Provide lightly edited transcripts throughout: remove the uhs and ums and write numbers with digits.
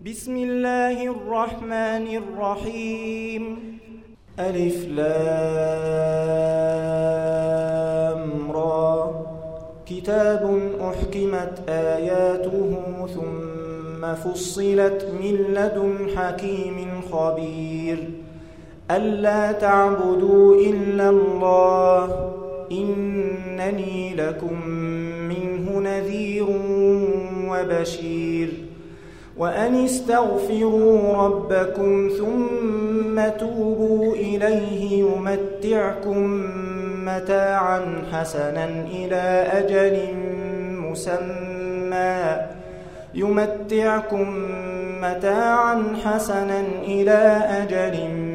بسم الله الرحمن الرحيم. ألف لام را. كتاب أحكمت آياته ثم فصلت من لدن حكيم خبير. ألا تعبدوا إلا الله إنني لكم منه نذير وبشير. وأن استغفروا ربكم ثم توبوا إليه يمتعكم متاعا حسنا إلى أجل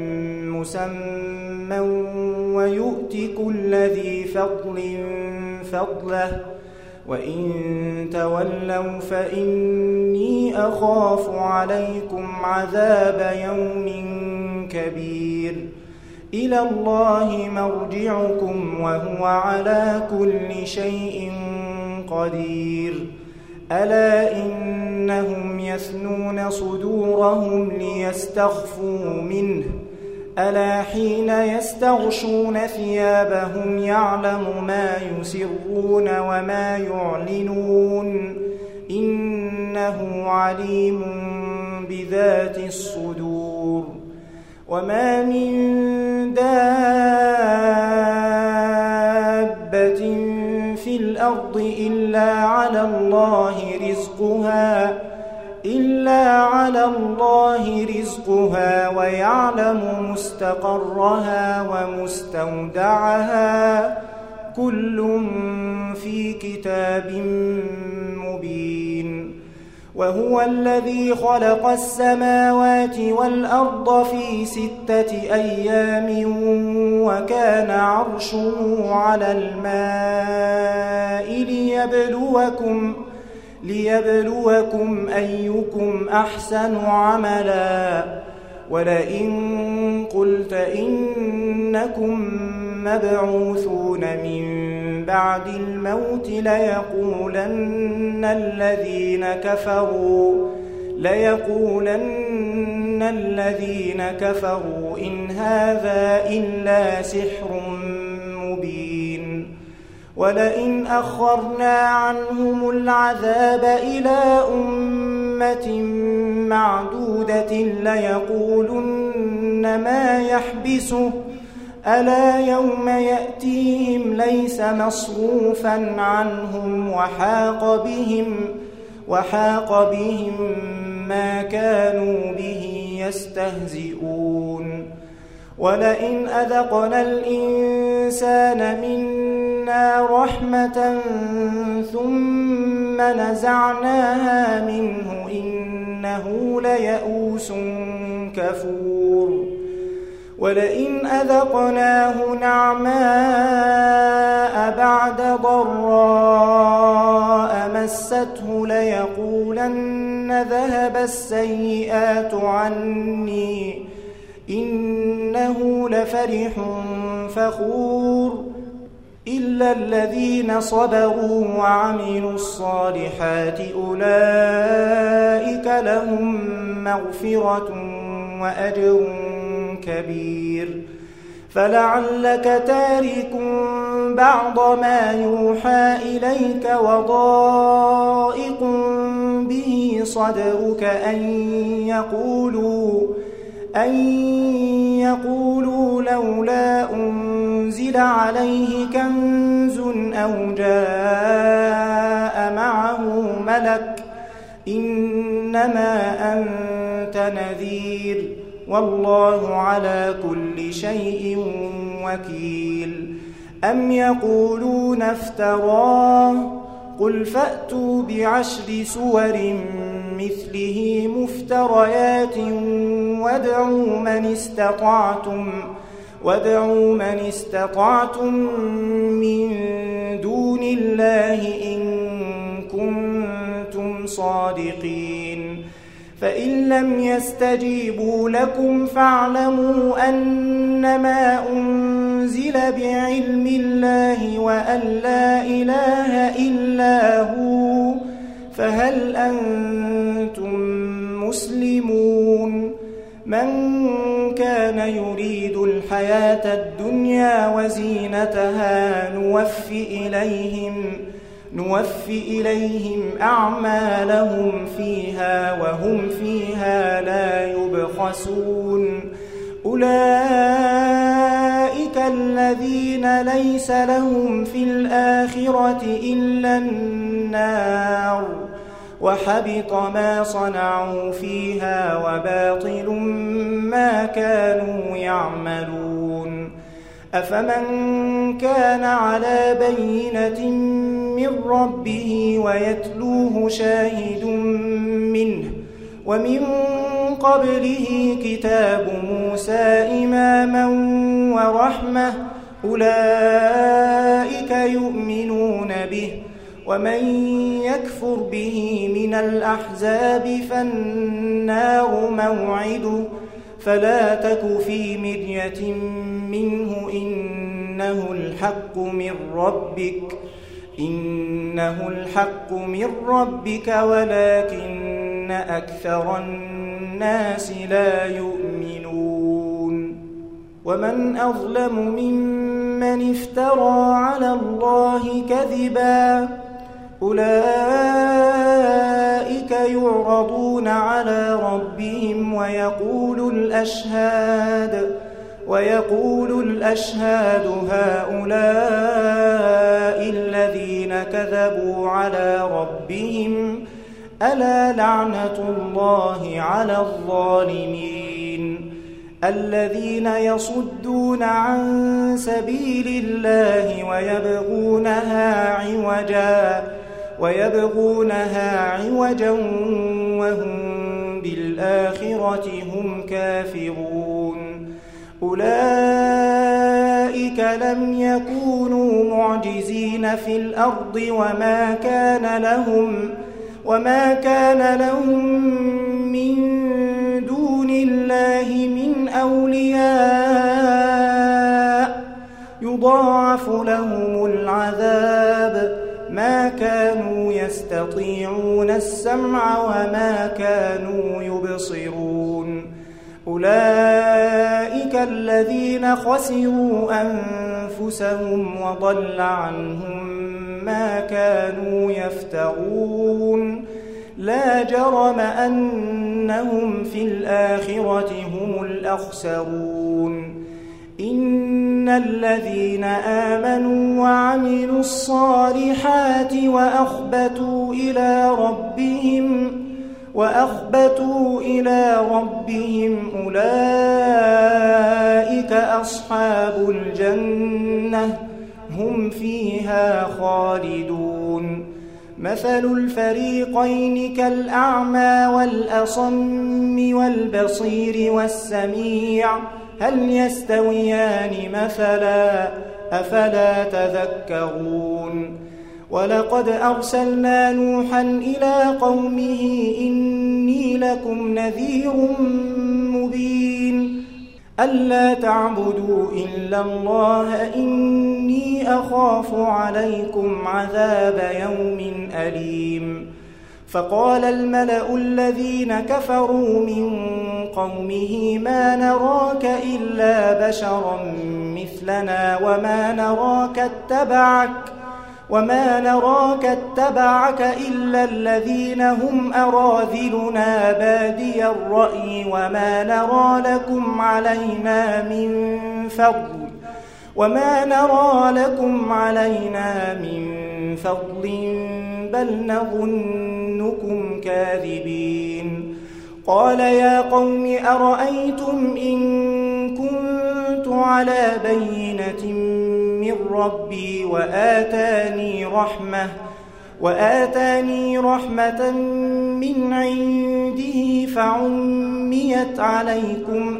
مسمى ويؤت كل ذي فضل فضله وإن تولوا فإني أخاف عليكم عذاب يوم كبير. إلى الله مرجعكم وهو على كل شيء قدير. ألا إنهم يثنون صدورهم ليستخفوا منه ألا حين يستغشون ثيابهم يعلم ما يسرون وما يعلنون إنه عليم بذات الصدور. وما من دابة في الأرض إلا على الله رزقها ويعلم مستقرها ومستودعها كل في كتاب مبين. وهو الذي خلق السماوات والأرض في 6 أيام وكان عرشه على الماء ليبلوكم أيكم أحسن عملا. ولئن قلت إنكم مبعوثون من بعد الموت ليقولن الذين كفروا إن هذا إلا سحر مبين. ولئن أخرنا عنهم العذاب إلى أمة معدودة ليقولن ما يحبسه ألا يوم يأتيهم ليس مصروفا عنهم وحاق بهم ما كانوا به يستهزئون. ولئن أذقنا الإنسان منا رحمة ثم نزعناها منه إنه ليئوس كفور. ولئن أذقناه نعماء بعد ضراء مسته ليقولن ذهب السيئات عني إنه لفرح فخور. إلا الذين صبروا وعملوا الصالحات أولئك لهم مغفرة وأجر كبير. فلعلك تارك بعض ما يوحى إليك وضائق به صدرك أن يقولوا لولا أنزل عليه كنز أو جاء معه ملك إنما أنت نذير والله على كل شيء وكيل. أم يقولون افتراه قل فأتوا ب10 سور مثله مفتريات وادعوا من استطعتم من دون الله إن كنتم صادقين. فإن لم يستجيبوا لكم فاعلموا أنما أنزل بعلم الله وأن لا إله إلا هو فهل أنتم مسلمون من كان يريد الحياة الدنيا وزينتها نوفي إليهم أعمالهم فيها وهم فيها لا يبخسون أولئك الذين ليس لهم في الآخرة إلا النار وحبط ما صنعوا فيها وباطل ما كانوا يعملون أفمن كان على بينة من ربه ويتلوه شاهد منه ومن قبله كتاب موسى إماما ورحمة أولئك يؤمنون به ومن يكفر به من الأحزاب فالنار موعده فلا تك في مرية منه إنه الحق من ربك ولكن أكثر الناس لا يؤمنون ومن أظلم ممن افترى على الله كذبا أولئك يعرضون على ربهم ويقول الأشهاد هؤلاء الذين كذبوا على ربهم ألا لعنة الله على الظالمين الذين يصدون عن سبيل الله ويبغونها عوجا وهم بالآخرة هم كافرون أولئك لم يكونوا معجزين في الأرض وما كان لهم من دون الله من أولياء يضاعف لهم العذاب ما كانوا يستطيعون السمع وما كانوا يبصرون أولئك الذين خسروا أنفسهم وضل عنهم ما كانوا يفترون لا جرم أنهم في الآخرة هم الأخسرون إن الذين آمنوا وعملوا الصالحات وأخبتوا إلى ربهم أولئك أصحاب الجنة هم فيها خالدون مثل الفريقين كالأعمى والأصم والبصير والسميع هل يستويان مثلا أفلا تذكرون ولقد أرسلنا نوحا إلى قومه إني لكم نذير مبين ألا تعبدوا إلا الله إني أخاف عليكم عذاب يوم أليم فقال الملأ الذين كفروا من قومه ما نراك إلا بشرا مثلنا وما نراك اتبعك إلا الذين هم أراذلنا بادي الرأي وما نرى لكم علينا من فضل بل نظنكم كاذبين قال يا قوم أرأيتم إن كنت على بينة من ربي وآتاني رحمة من عنده فعميت عليكم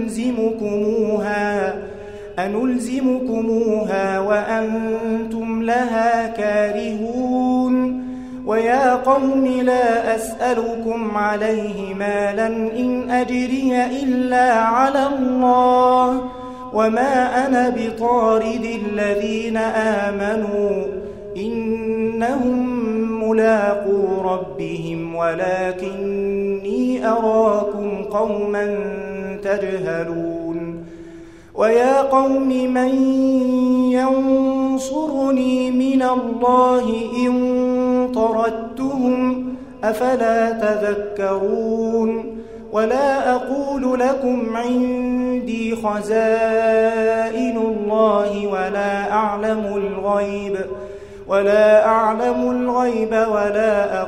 أنلزمكموها وأنتم لها كارهون ويا قوم لا أسألكم عليه مالا إن أجري إلا على الله وما أنا بطارد الذين آمنوا إنهم ملاقو ربهم ولكني إني أراكم قوما تجهلون ويا قوم من ينصرني من الله إن طردتهم أفلا تذكرون ولا أقول لكم عندي خزائن الله ولا أعلم الغيب ولا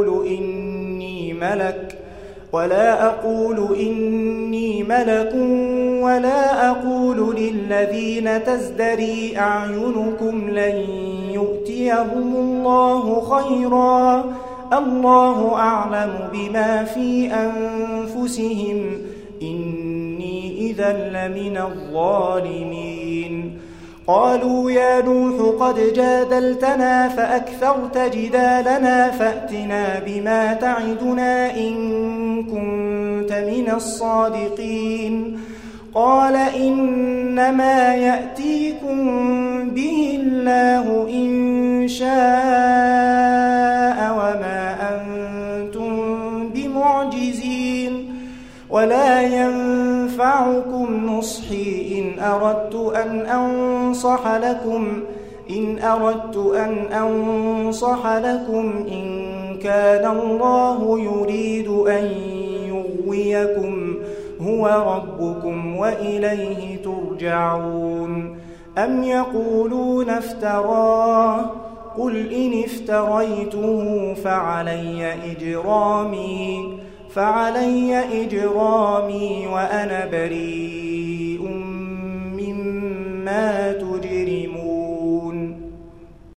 أقول إني ملك ولا أقول للذين تزدري أعينكم لن يؤتيهم الله خيرا الله أعلم بما في أنفسهم إني إذا لمن الظالمين قالوا يا نوح قد جادلتنا فأكثرت جدالنا فأتنا بما تعدنا إن كنت من الصادقين قال إنما يأتيكم به الله إن شاء وما أنتم بمعجزين ولا ينفعكم نصحي إن أردت أن أنصح لكم إن كان الله يريد أن يغويكم هو ربكم وإليه ترجعون أم يقولون افتراه قل إن افتريته فعلي إجرامي وأنا بريء مما